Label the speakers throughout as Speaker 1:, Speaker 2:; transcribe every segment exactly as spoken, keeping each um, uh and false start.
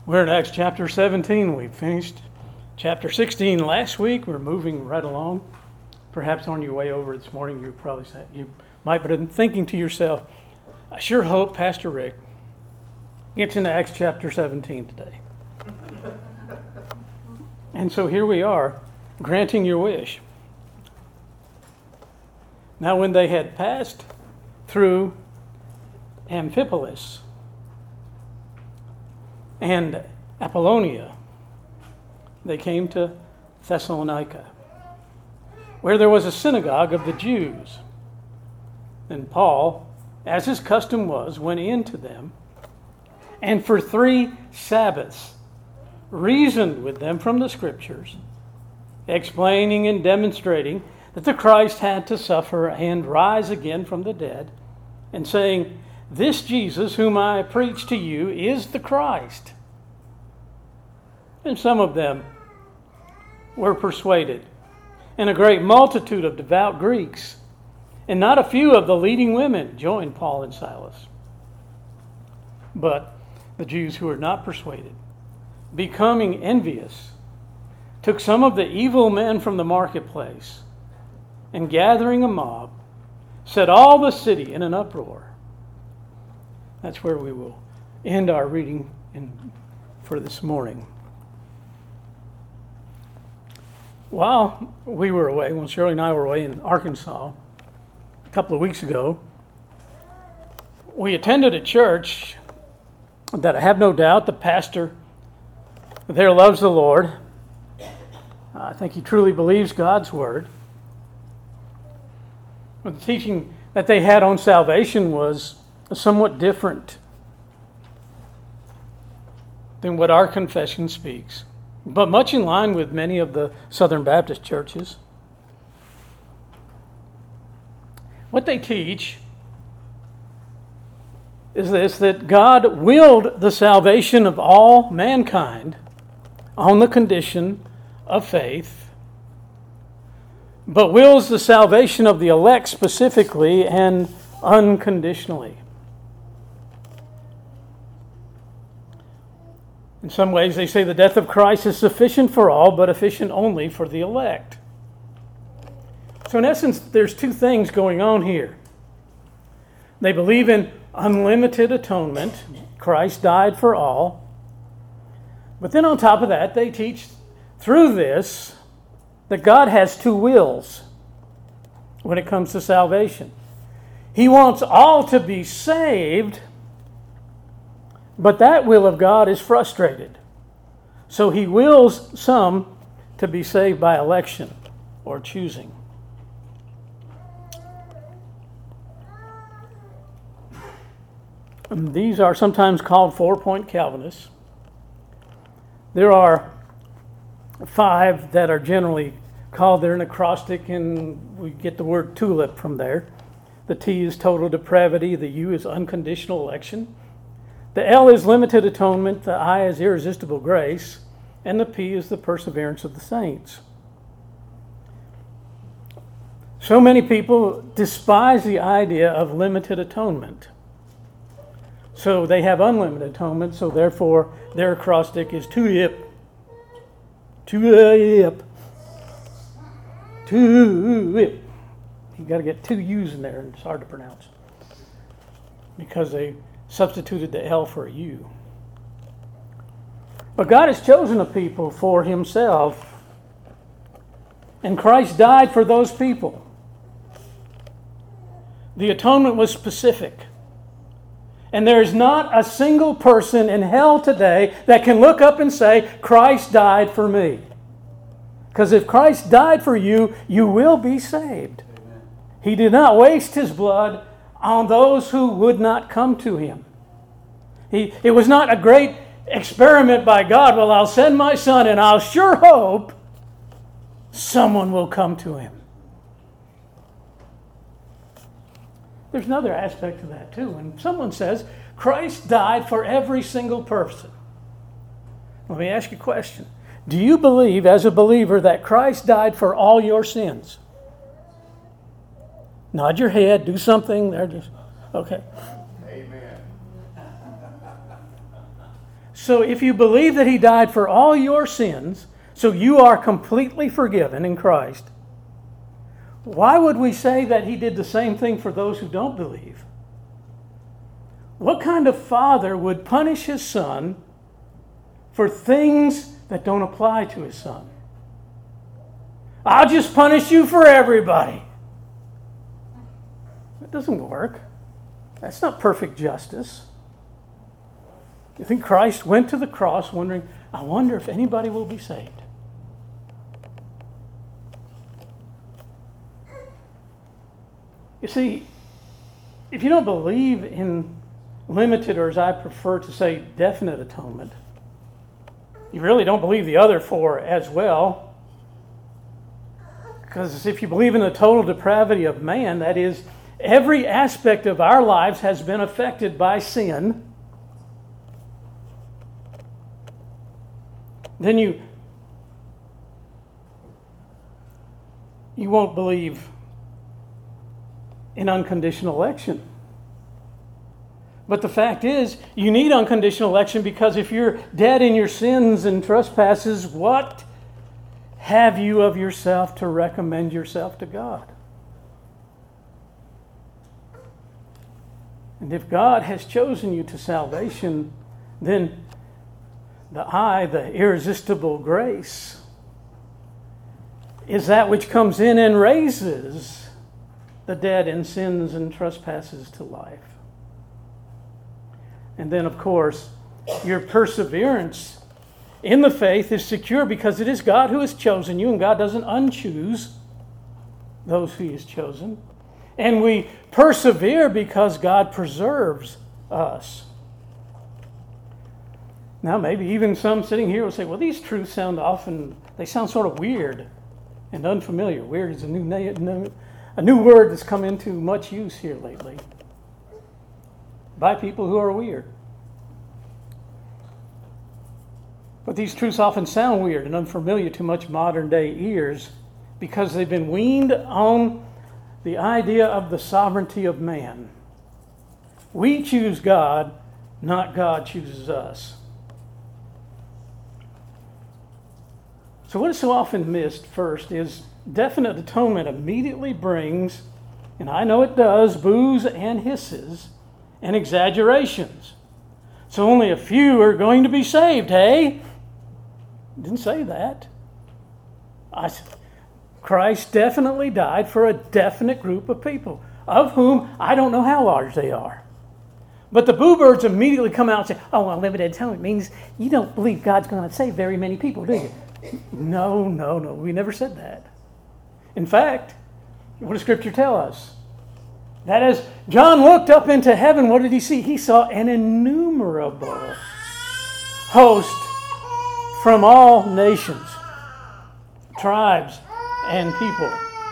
Speaker 1: We're in Acts chapter seventeen. We finished chapter sixteen last week. We're moving right along. Perhaps on your way over this morning, you probably said, you might have been thinking to yourself, I sure hope Pastor Rick gets into Acts chapter seventeen today. And so here we are, granting your wish. Now when they had passed through Amphipolis and Apollonia, they came to Thessalonica, where there was a synagogue of the Jews. And Paul, as his custom was, went in to them, and for three Sabbaths reasoned with them from the Scriptures, explaining and demonstrating that the Christ had to suffer and rise again from the dead, and saying, "This Jesus whom I preach to you is the Christ." And some of them were persuaded, and a great multitude of devout Greeks, and not a few of the leading women joined Paul and Silas. But the Jews who were not persuaded, becoming envious, took some of the evil men from the marketplace, and gathering a mob, set all the city in an uproar. That's where we will end our reading in, for this morning. While we were away, when Shirley and I were away in Arkansas a couple of weeks ago, we attended a church that I have no doubt the pastor there loves the Lord. I think he truly believes God's word. But the teaching that they had on salvation was somewhat different than what our confession speaks, but much in line with many of the Southern Baptist churches. What they teach is this, that God willed the salvation of all mankind on the condition of faith, but wills the salvation of the elect specifically and unconditionally. In some ways, they say the death of Christ is sufficient for all, but efficient only for the elect. So in essence, there's two things going on here. They believe in unlimited atonement. Christ died for all. But then on top of that, they teach through this that God has two wills when it comes to salvation. He wants all to be saved, but that will of God is frustrated. So he wills some to be saved by election or choosing. And these are sometimes called four-point Calvinists. There are five that are generally called, they're an acrostic, and we get the word tulip from there. The T is total depravity, the U is unconditional election, the L is limited atonement, the I is irresistible grace, and the P is the perseverance of the saints. So many people despise the idea of limited atonement. So they have unlimited atonement, so therefore their acrostic is tulip. Tulip. Tulip. You got to get two U's in there, and it's hard to pronounce because they substituted the L for a U. But God has chosen a people for himself, and Christ died for those people. The atonement was specific. And there is not a single person in hell today that can look up and say, Christ died for me. Because if Christ died for you, you will be saved. Amen. He did not waste his blood on those who would not come to him. He, it was not a great experiment by God. Well, I'll send my son and I'll sure hope someone will come to him. There's another aspect to that too. When someone says, Christ died for every single person, let me ask you a question. Do you believe as a believer that Christ died for all your sins? Nod your head, do something. There, just okay.
Speaker 2: Amen.
Speaker 1: So if you believe that he died for all your sins, so you are completely forgiven in Christ, why would we say that he did the same thing for those who don't believe? What kind of father would punish his son for things that don't apply to his son? I'll just punish you for everybody. That doesn't work. That's not perfect justice. You think Christ went to the cross wondering, I wonder if anybody will be saved? You see, if you don't believe in limited, or as I prefer to say, definite atonement, you really don't believe the other four as well. Because if you believe in the total depravity of man, that is, every aspect of our lives has been affected by sin, then you, you won't believe in unconditional election. But the fact is, you need unconditional election because if you're dead in your sins and trespasses, what have you of yourself to recommend yourself to God? And if God has chosen you to salvation, then the I, the irresistible grace, is that which comes in and raises the dead in sins and trespasses to life. And then, of course, your perseverance in the faith is secure because it is God who has chosen you, and God doesn't unchoose those who He has chosen. And we persevere because God preserves us. Now, maybe even some sitting here will say, well, these truths sound often, they sound sort of weird and unfamiliar. Weird is a new, na- a new word that's come into much use here lately by people who are weird. But these truths often sound weird and unfamiliar to much modern day ears because they've been weaned on the idea of the sovereignty of man. We choose God, not God chooses us. So what is so often missed first is definite atonement immediately brings, and I know it does, boos and hisses and exaggerations. So only a few are going to be saved, hey? Didn't say that. I, Christ definitely died for a definite group of people, of whom I don't know how large they are. But the boo birds immediately come out and say, oh, well, limited atonement means you don't believe God's going to save very many people, do you? No, no, no. We never said that. In fact, what does Scripture tell us? That as John looked up into heaven, what did he see? He saw an innumerable host from all nations, tribes, and people.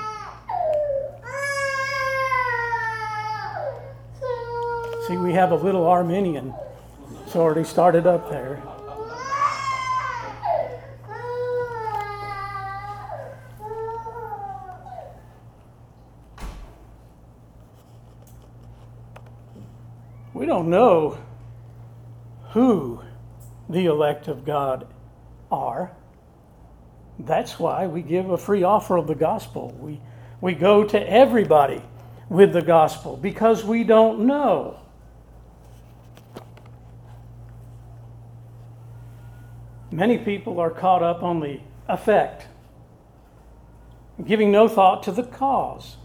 Speaker 1: See, we have a little Arminian. It's already started up there. We don't know who the elect of God are. That's why we give a free offer of the gospel. We, we go to everybody with the gospel because we don't know. Many people are caught up on the effect, giving no thought to the cause.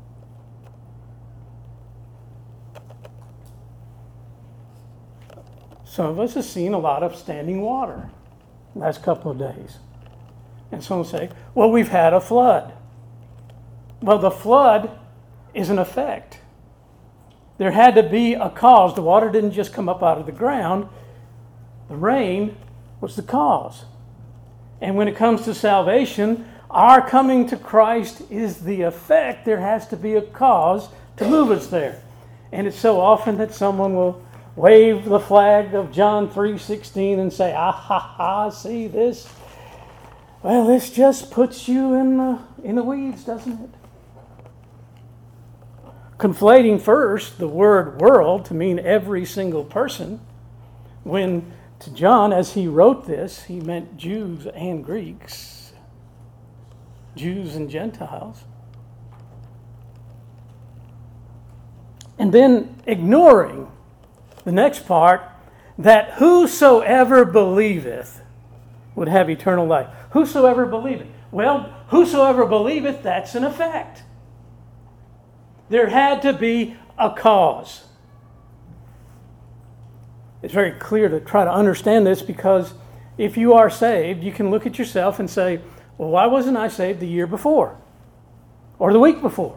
Speaker 1: Some of us have seen a lot of standing water last couple of days. And some will say, well, we've had a flood. Well, the flood is an effect. There had to be a cause. The water didn't just come up out of the ground. The rain was the cause. And when it comes to salvation, our coming to Christ is the effect. There has to be a cause to move us there. And it's so often that someone will wave the flag of John three sixteen and say, ah, ha, ha, see this? Well, this just puts you in the, in the weeds, doesn't it? Conflating first the word world to mean every single person, when to John, as he wrote this, he meant Jews and Greeks, Jews and Gentiles. And then ignoring the next part, that whosoever believeth would have eternal life. Whosoever believeth. Well, whosoever believeth, that's an effect. There had to be a cause. It's very clear to try to understand this, because if you are saved, you can look at yourself and say, well, why wasn't I saved the year before? Or the week before?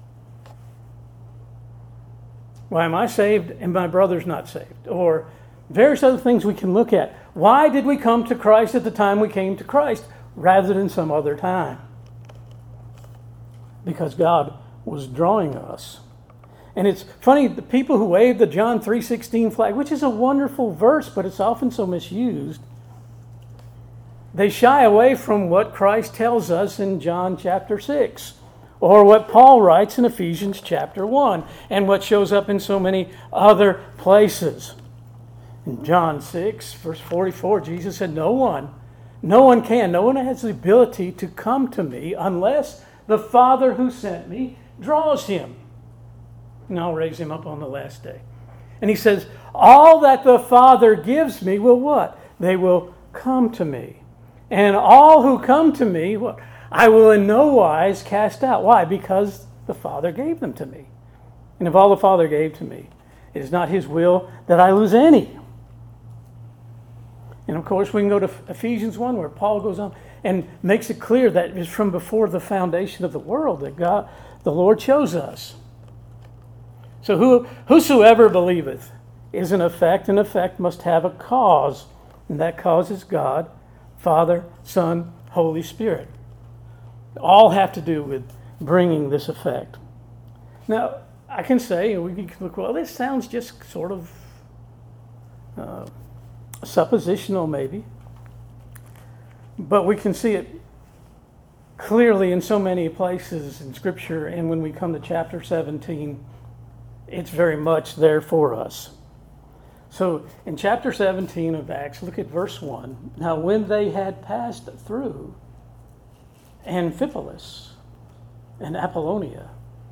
Speaker 1: Why am I saved and my brother's not saved? Or various other things we can look at. Why did we come to Christ at the time we came to Christ rather than some other time? Because God was drawing us. And it's funny, the people who wave the John three sixteen flag, which is a wonderful verse, but it's often so misused, they shy away from what Christ tells us in John chapter six, or what Paul writes in Ephesians chapter one, and what shows up in so many other places. In John six, verse forty-four, Jesus said, no one, no one can, no one has the ability to come to me unless the Father who sent me draws him. And I'll raise him up on the last day. And he says, all that the Father gives me will what? They will come to me. And all who come to me, what? I will in no wise cast out. Why? Because the Father gave them to me. And if all the Father gave to me, it is not his will that I lose any. And of course, we can go to Ephesians one, where Paul goes on and makes it clear that it's from before the foundation of the world that God, the Lord, chose us. So who, whosoever believeth is an effect. An effect must have a cause. And that cause is God, Father, Son, Holy Spirit. All have to do with bringing this effect. Now, I can say, we can look, well, this sounds just sort of uh, suppositional maybe. But we can see it clearly in so many places in Scripture. And when we come to chapter seventeen, it's very much there for us. So in chapter seventeen of Acts, look at verse one. Now when they had passed through Amphipolis and Apollonia,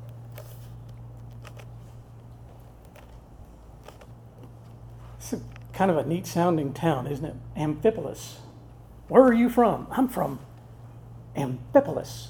Speaker 1: it's a kind of a neat sounding town, isn't it? Amphipolis. Where are you from? I'm from Amphipolis.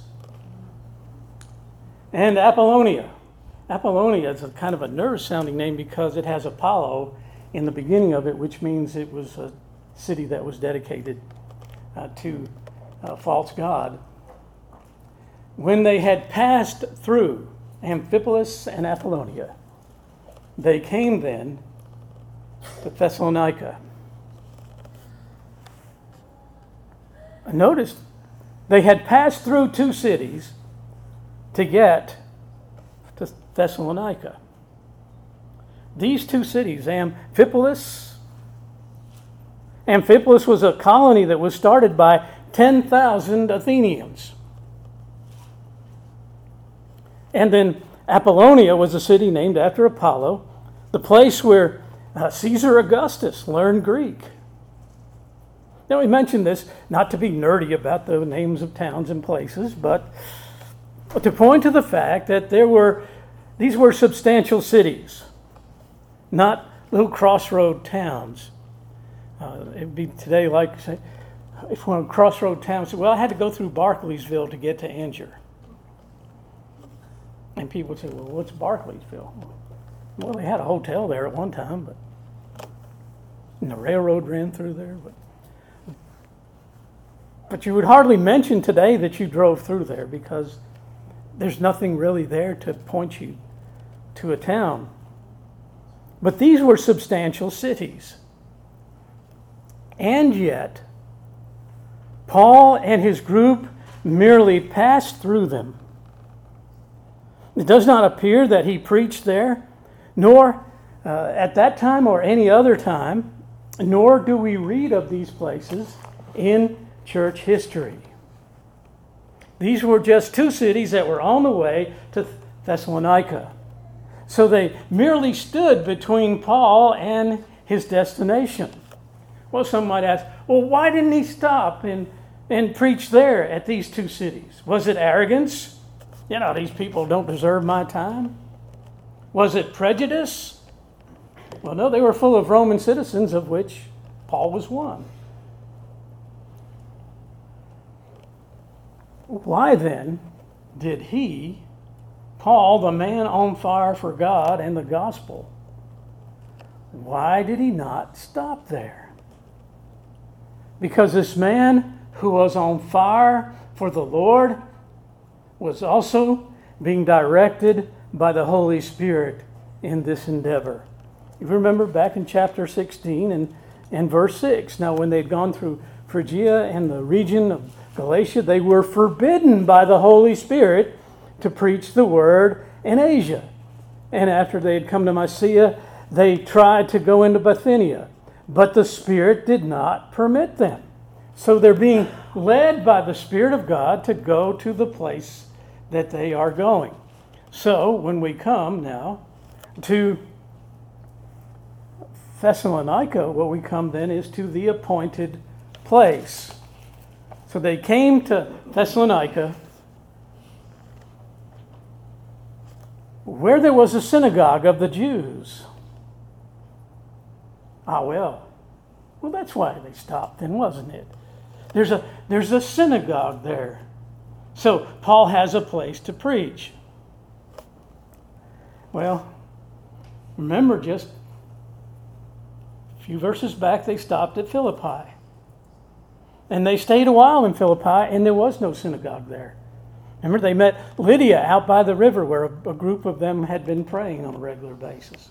Speaker 1: And Apollonia. Apollonia is a kind of a nerve-sounding name because it has Apollo in the beginning of it, which means it was a city that was dedicated uh, to a false god. When they had passed through Amphipolis and Apollonia, they came then to Thessalonica. Notice they had passed through two cities to get to Thessalonica. These two cities, Amphipolis, Amphipolis was a colony that was started by ten thousand Athenians. And then Apollonia was a city named after Apollo, the place where uh, Caesar Augustus learned Greek. Now, we mentioned this not to be nerdy about the names of towns and places, but to point to the fact that there were these were substantial cities, not little crossroad towns. Uh, it'd be today like say, if one crossroad town said, "Well, I had to go through Barclaysville to get to Angier," and people would say, "Well, what's Barclaysville?" Well, they had a hotel there at one time, but and the railroad ran through there, but. But you would hardly mention today that you drove through there because there's nothing really there to point you to a town. But these were substantial cities. And yet, Paul and his group merely passed through them. It does not appear that he preached there, nor uh, at that time or any other time, nor do we read of these places in church history. These were just two cities that were on the way to Thessalonica. So they merely stood between Paul and his destination. Well, some might ask, well, why didn't he stop and, and preach there at these two cities? Was it arrogance? You know, these people don't deserve my time. Was it prejudice? Well, no, they were full of Roman citizens, of which Paul was one. Why then did he, Paul, the man on fire for God and the gospel, why did he not stop there? Because this man who was on fire for the Lord was also being directed by the Holy Spirit in this endeavor. You remember back in chapter sixteen and, and verse six. Now, when they'd gone through Phrygia and the region of Galatia, they were forbidden by the Holy Spirit to preach the word in Asia. And after they had come to Mysia, they tried to go into Bithynia, but the Spirit did not permit them. So they're being led by the Spirit of God to go to the place that they are going. So when we come now to Thessalonica, what we come then is to the appointed place. So they came to Thessalonica, where there was a synagogue of the Jews. Ah, well. Well, that's why they stopped then, wasn't it? There's a, there's a synagogue there. So Paul has a place to preach. Well, remember just a few verses back, they stopped at Philippi. And they stayed a while in Philippi, and there was no synagogue there. Remember, they met Lydia out by the river where a, a group of them had been praying on a regular basis.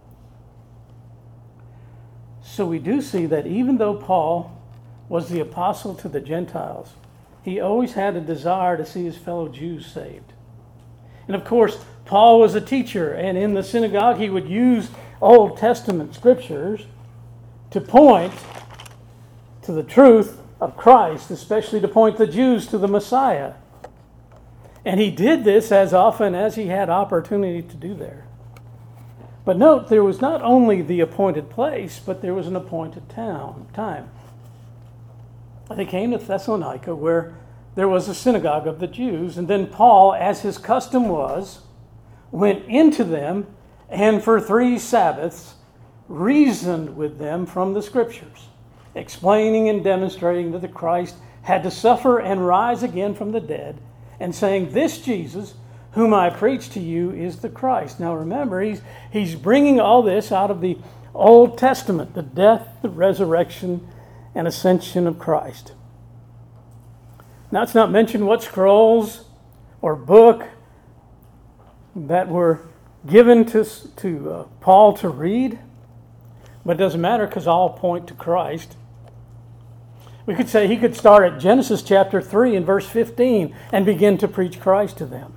Speaker 1: So we do see that even though Paul was the apostle to the Gentiles, he always had a desire to see his fellow Jews saved. And of course, Paul was a teacher, and in the synagogue he would use Old Testament scriptures to point to the truth of Christ, especially to point the Jews to the Messiah. And he did this as often as he had opportunity to do there. But note, there was not only the appointed place, but there was an appointed town, time. They came to Thessalonica, where there was a synagogue of the Jews, and then Paul, as his custom was, went into them and for three Sabbaths reasoned with them from the Scriptures, explaining and demonstrating that the Christ had to suffer and rise again from the dead, and saying, "This Jesus, whom I preach to you, is the Christ." Now remember, he's, he's bringing all this out of the Old Testament, the death, the resurrection, and ascension of Christ. Now it's not mentioned what scrolls or book that were given to, to uh, Paul to read, but it doesn't matter because all point to Christ. We could say he could start at Genesis chapter three and verse fifteen and begin to preach Christ to them.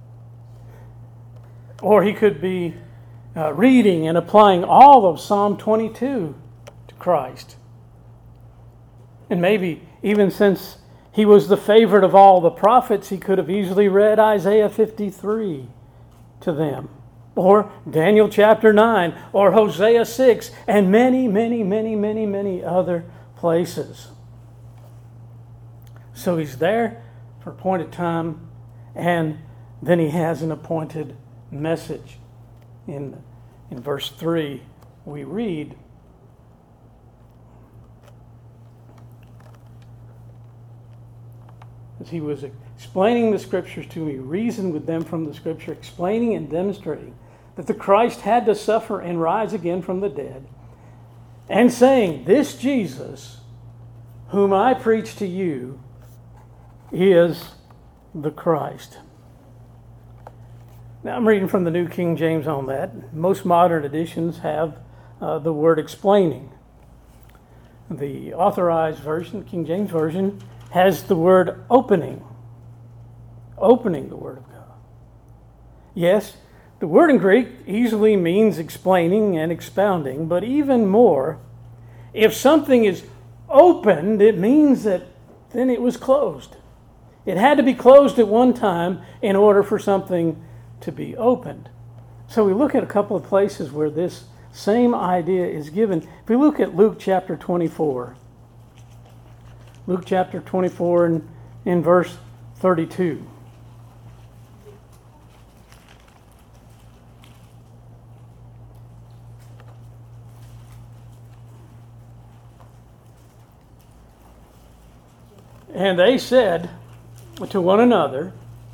Speaker 1: Or he could be uh, reading and applying all of Psalm twenty-two to Christ. And maybe even since he was the favorite of all the prophets, he could have easily read Isaiah fifty-three to them, or Daniel chapter nine, or Hosea six, and many, many, many, many, many other places. So he's there for appointed time, and then he has an appointed message. In, in verse three, we read, as he was explaining the Scriptures to me, reasoned with them from the Scripture, explaining and demonstrating that the Christ had to suffer and rise again from the dead, and saying, "This Jesus, whom I preach to you, is the Christ." Now I'm reading from the New King James on that. Most modern editions have uh, the word explaining. The Authorized Version, King James Version, has the word opening. Opening the Word of God. Yes, the word in Greek easily means explaining and expounding, but even more, if something is opened, it means that then it was closed. It had to be closed at one time in order for something to be opened. So we look at a couple of places where this same idea is given. If we look at Luke chapter twenty-four, Luke chapter twenty-four and in verse thirty-two. And they said to one another,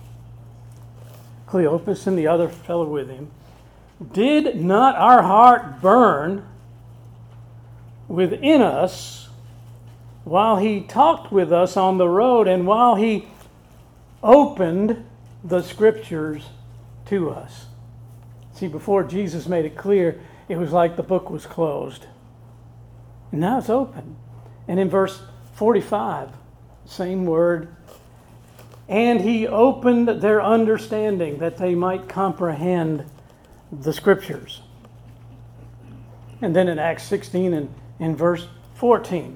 Speaker 1: Cleopas and the other fellow with him, did not our heart burn within us while he talked with us on the road and while he opened the scriptures to us? See, before Jesus made it clear, it was like the book was closed. And now it's open. And in verse forty-five, same word, and he opened their understanding that they might comprehend the scriptures. And then in Acts sixteen and in verse fourteen,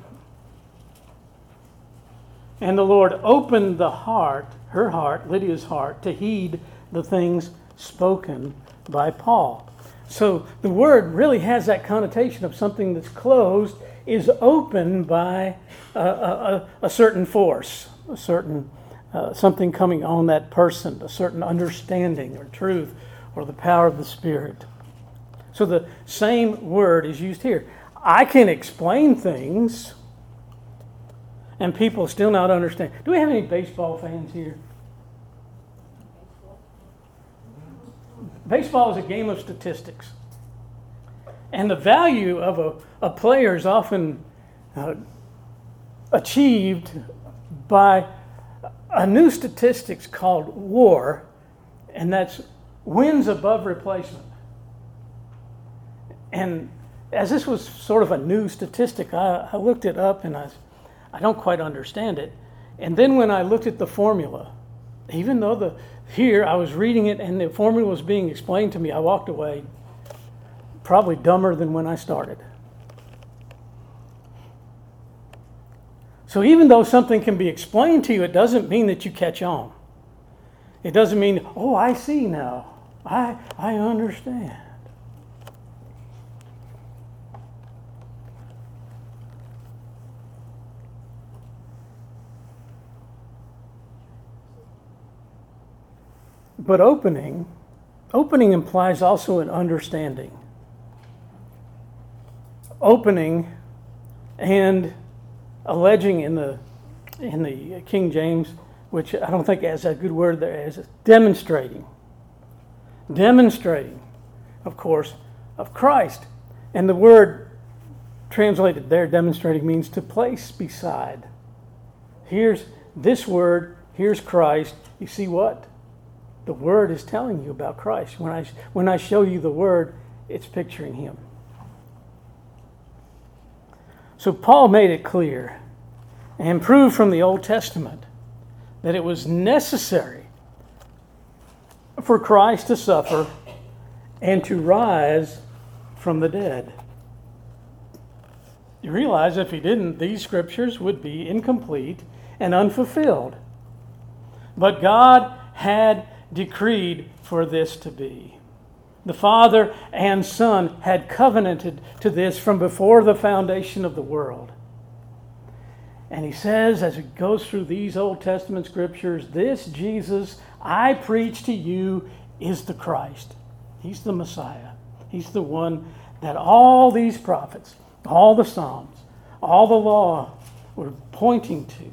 Speaker 1: and the Lord opened the heart, her heart, Lydia's heart, to heed the things spoken by Paul. So the word really has that connotation of something that's closed is opened by a, a, a certain force, a certain uh, something coming on that person, a certain understanding or truth or the power of the Spirit. So the same word is used here. I can explain things and people still not understand. Do we have any baseball fans here? Baseball is a game of statistics. And the value of a, a player is often uh, achieved by a new statistics called WAR, and that's wins above replacement. And as this was sort of a new statistic, I, I looked it up and I, I don't quite understand it. And then when I looked at the formula, even though the here I was reading it and the formula was being explained to me, I walked away probably dumber than when I started. So even though something can be explained to you, it doesn't mean that you catch on. It doesn't mean, oh, I see now. I I understand. But opening, opening implies also an understanding. Opening and alleging in the in the King James, which I don't think has a good word there, is demonstrating. Demonstrating, of course, of Christ. And the word translated there, demonstrating, means to place beside. Here's this word, here's Christ. You see what? The word is telling you about Christ. When I when I show you the word, it's picturing him. So Paul made it clear and proved from the Old Testament that it was necessary for Christ to suffer and to rise from the dead. You realize if he didn't, these scriptures would be incomplete and unfulfilled. But God had decreed for this to be. The Father and Son had covenanted to this from before the foundation of the world. And he says, as he goes through these Old Testament scriptures, this Jesus I preach to you is the Christ. He's the Messiah. He's the one that all these prophets, all the Psalms, all the law were pointing to.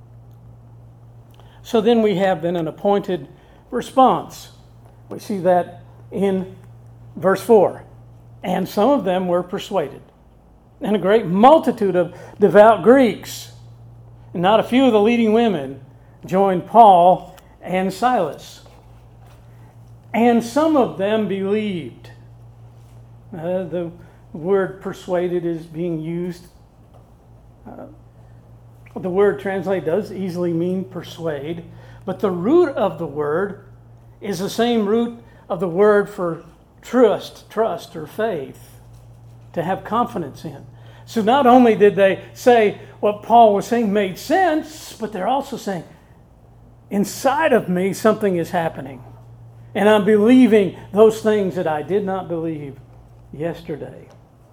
Speaker 1: So then we have then an appointed response. We see that in verse four. And some of them were persuaded. And a great multitude of devout Greeks, and not a few of the leading women, joined Paul and Silas. And some of them believed. Uh, the word persuaded is being used. Uh, the word translated does easily mean persuade, but the root of the word is the same root of the word for trust, trust or faith, to have confidence in. So not only did they say what Paul was saying made sense, but they're also saying, inside of me something is happening. And I'm believing those things that I did not believe yesterday.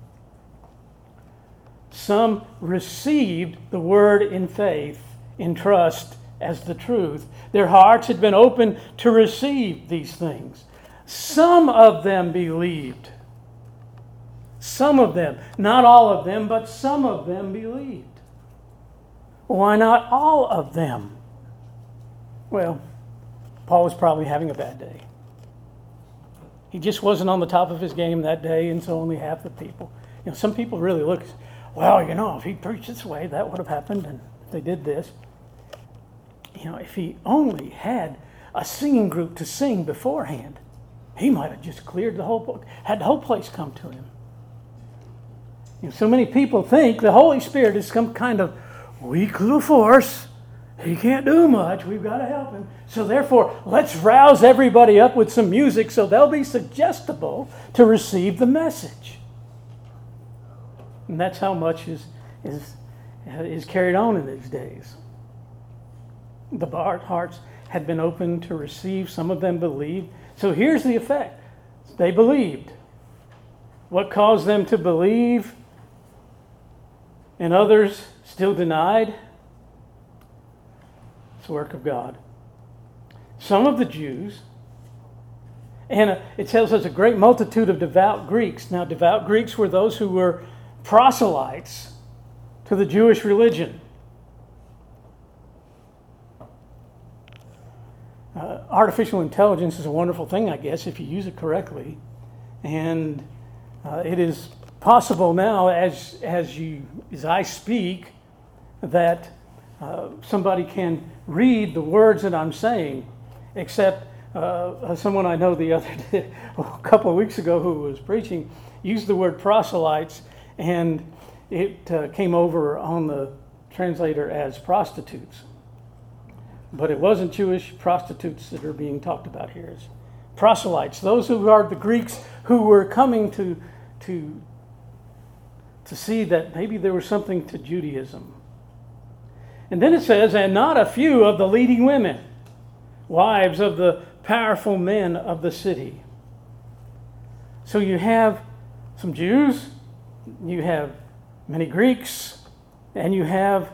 Speaker 1: Some received the word in faith, in trust, as the truth. Their hearts had been open to receive these things. Some of them believed. Some of them, not all of them, but some of them believed. Why not all of them? Well, Paul was probably having a bad day. He just wasn't on the top of his game that day, and so only half the people. You know, some people really look, well, you know, if he preached this way, that would have happened, and if they did this. You know, if he only had a singing group to sing beforehand, he might have just cleared the whole book, had the whole place come to him. You know, so many people think the Holy Spirit is some kind of weak little force. He can't do much. We've got to help him. So therefore, let's rouse everybody up with some music so they'll be suggestible to receive the message. And that's how much is, is, is carried on in these days. The hearts had been open to receive. Some of them believed. So here's the effect. They believed. What caused them to believe and others still denied? It's the work of God. Some of the Jews, and it tells us a great multitude of devout Greeks. Now, devout Greeks were those who were proselytes to the Jewish religion. Uh, artificial intelligence is a wonderful thing, I guess, if you use it correctly. And uh, it is possible now, as as you as I speak, that uh, somebody can read the words that I'm saying. Except uh, someone I know the other day, a couple of weeks ago, who was preaching, used the word proselytes, and it uh, came over on the translator as prostitutes. But it wasn't Jewish prostitutes that are being talked about here. It's proselytes, those who are the Greeks who were coming to, to, to see that maybe there was something to Judaism. And then it says, and not a few of the leading women, wives of the powerful men of the city. So you have some Jews, you have many Greeks, and you have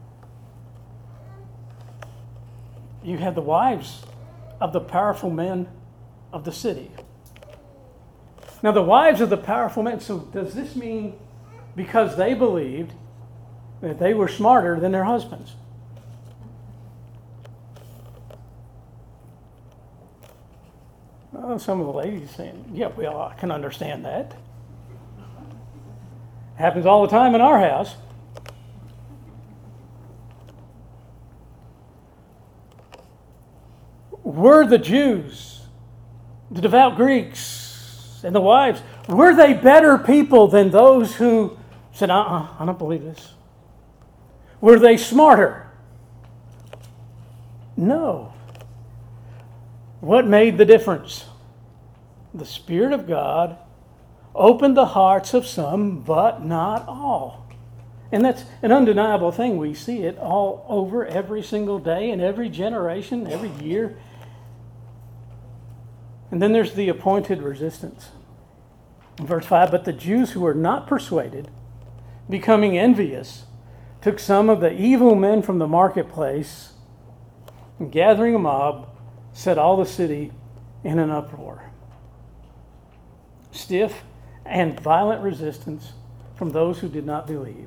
Speaker 1: You had the wives of the powerful men of the city. Now, the wives of the powerful men, so does this mean because they believed that they were smarter than their husbands? Well, some of the ladies saying, yeah, well, I can understand that. Happens all the time in our house. Were the Jews, the devout Greeks, and the wives, were they better people than those who said, uh-uh, I don't believe this? Were they smarter? No. What made the difference? The Spirit of God opened the hearts of some, but not all. And that's an undeniable thing. We see it all over every single day, in every generation, every year. And then there's the appointed resistance. In verse five, but the Jews who were not persuaded, becoming envious, took some of the evil men from the marketplace, and gathering a mob, set all the city in an uproar. Stiff and violent resistance from those who did not believe.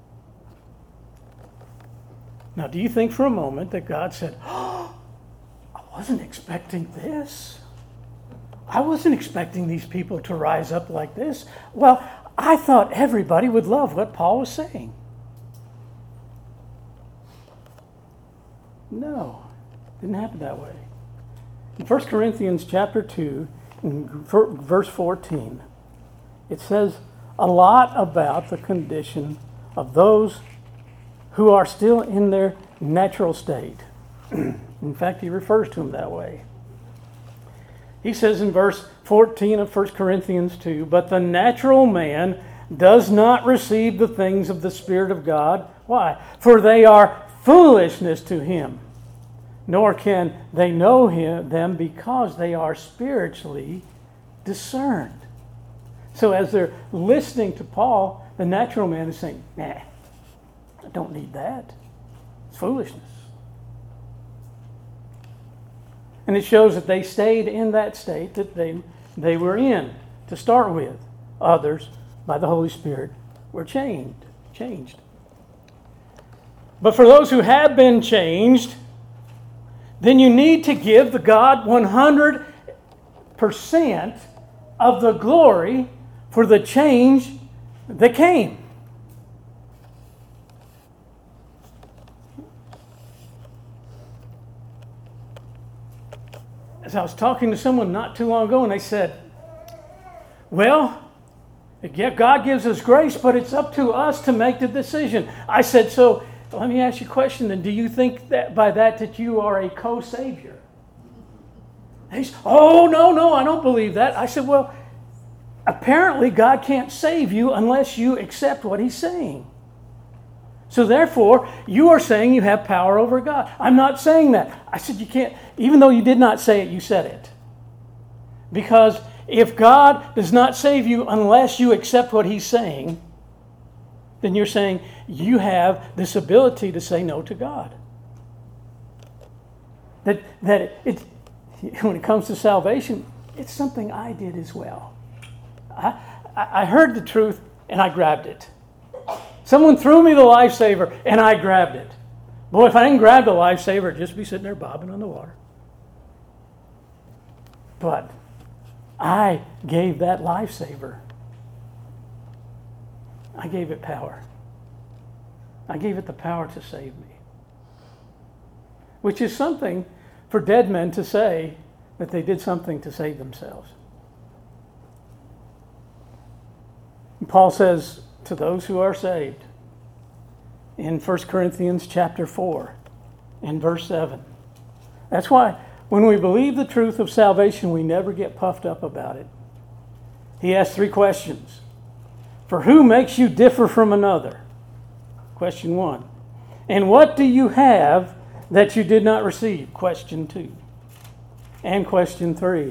Speaker 1: Now, do you think for a moment that God said, oh, I wasn't expecting this? I wasn't expecting these people to rise up like this. Well, I thought everybody would love what Paul was saying. No, it didn't happen that way. In First Corinthians chapter two, in verse fourteen, it says a lot about the condition of those who are still in their natural state. In fact, he refers to them that way. He says in verse fourteen of First Corinthians two, but the natural man does not receive the things of the Spirit of God. Why? For they are foolishness to him, nor can they know him, them because they are spiritually discerned. So as they're listening to Paul, the natural man is saying, nah, I don't need that. It's foolishness. And it shows that they stayed in that state that they, they were in to start with. Others, by the Holy Spirit, were changed. changed. But for those who have been changed, then you need to give the God one hundred percent of the glory for the change that came. As I was talking to someone not too long ago, and they said, well, yeah, God gives us grace, but it's up to us to make the decision. I said, so let me ask you a question then. Do you think that by that that you are a co-savior? He said, oh, no, no, I don't believe that. I said, well, apparently God can't save you unless you accept what he's saying. So therefore, you are saying you have power over God. I'm not saying that. I said, you can't, even though you did not say it, you said it. Because if God does not save you unless you accept what he's saying, then you're saying you have this ability to say no to God. That, that it, it when it comes to salvation, it's something I did as well. I, I heard the truth and I grabbed it. Someone threw me the lifesaver and I grabbed it. Boy, if I didn't grab the lifesaver, I'd just be sitting there bobbing on the water. But I gave that lifesaver. I gave it power. I gave it the power to save me. Which is something for dead men to say that they did something to save themselves. And Paul says to those who are saved in First Corinthians chapter four and verse seven. That's why when we believe the truth of salvation, we never get puffed up about it. He asks three questions. For who makes you differ from another? Question one. And what do you have that you did not receive? Question two. And question three.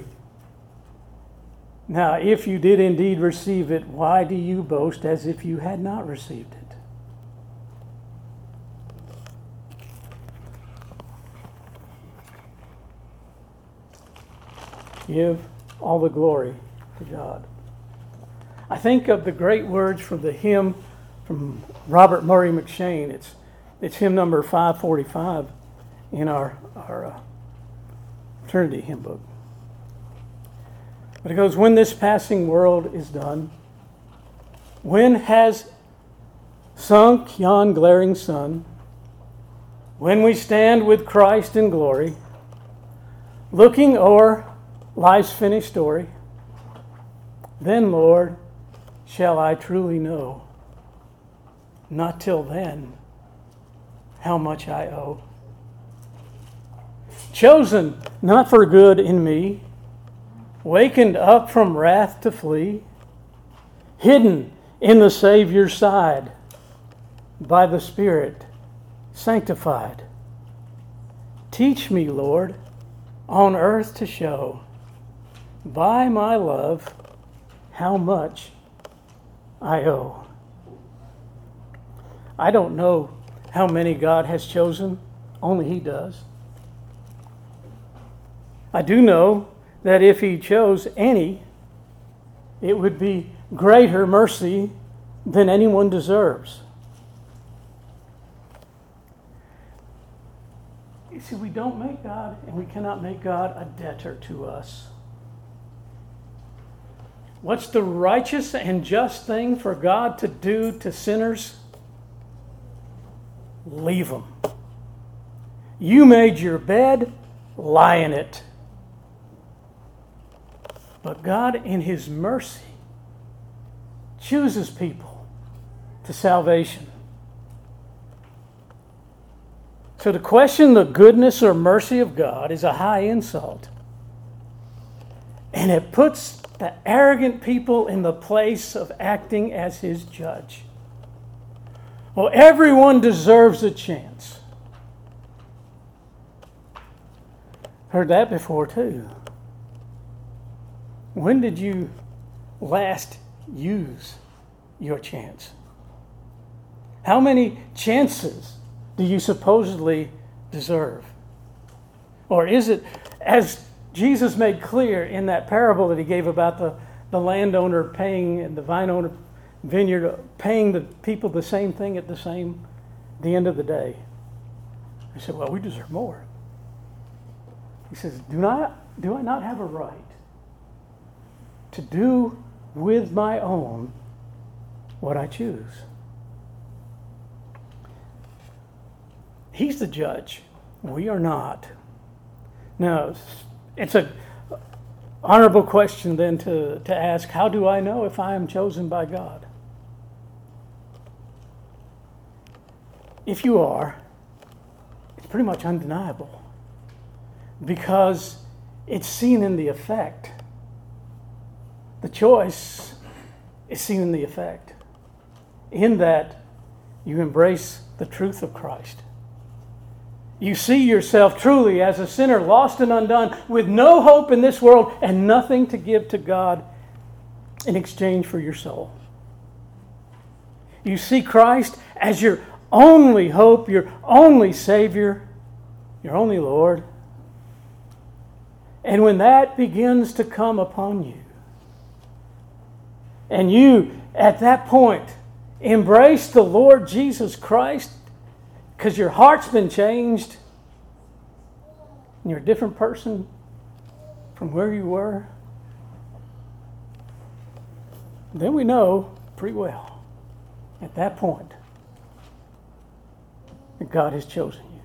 Speaker 1: Now, if you did indeed receive it, why do you boast as if you had not received it? Give all the glory to God. I think of the great words from the hymn from Robert Murray McShane. It's it's hymn number five forty-five in our, our uh, Trinity hymn book. But it goes, when this passing world is done, when has sunk yon glaring sun, when we stand with Christ in glory, looking o'er life's finished story, then, Lord, shall I truly know, not till then, how much I owe. Chosen not for good in me, wakened up from wrath to flee, hidden in the Savior's side, by the Spirit sanctified. Teach me, Lord, on earth to show, by my love, how much I owe. I don't know how many God has chosen. Only He does. I do know that if He chose any, it would be greater mercy than anyone deserves. You see, we don't make God, and we cannot make God a debtor to us. What's the righteous and just thing for God to do to sinners? Leave them. You made your bed, lie in it. But God, in His mercy, chooses people to salvation. So to question the goodness or mercy of God is a high insult. And it puts the arrogant people in the place of acting as His judge. Well, everyone deserves a chance. Heard that before too. When did you last use your chance? How many chances do you supposedly deserve? Or is it, as Jesus made clear in that parable that he gave about the, the landowner paying and the vine owner vineyard paying the people the same thing at the same the end of the day? I said, well, we deserve more. He says, do not do I not have a right to do with my own what I choose? He's the judge. We are not. Now, it's a honorable question then to, to ask, how do I know if I am chosen by God? If you are, it's pretty much undeniable, because it's seen in the effect. The choice is seen in the effect, in that you embrace the truth of Christ. You see yourself truly as a sinner, lost and undone, with no hope in this world and nothing to give to God in exchange for your soul. You see Christ as your only hope, your only Savior, your only Lord. And when that begins to come upon you, and you, at that point, embrace the Lord Jesus Christ, because your heart's been changed, and you're a different person from where you were, then we know pretty well, at that point, that God has chosen you.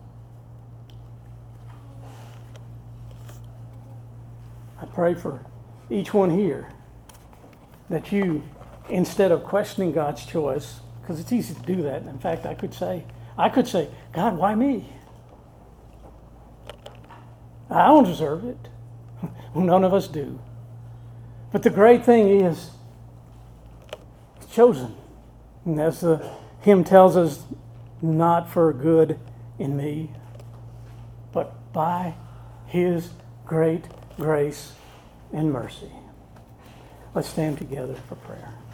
Speaker 1: I pray for each one here that you, instead of questioning God's choice, because it's easy to do that. In fact, I could say, I could say, God, why me? I don't deserve it. None of us do. But the great thing is, it's chosen. And as the hymn tells us, not for good in me, but by His great grace and mercy. Let's stand together for prayer.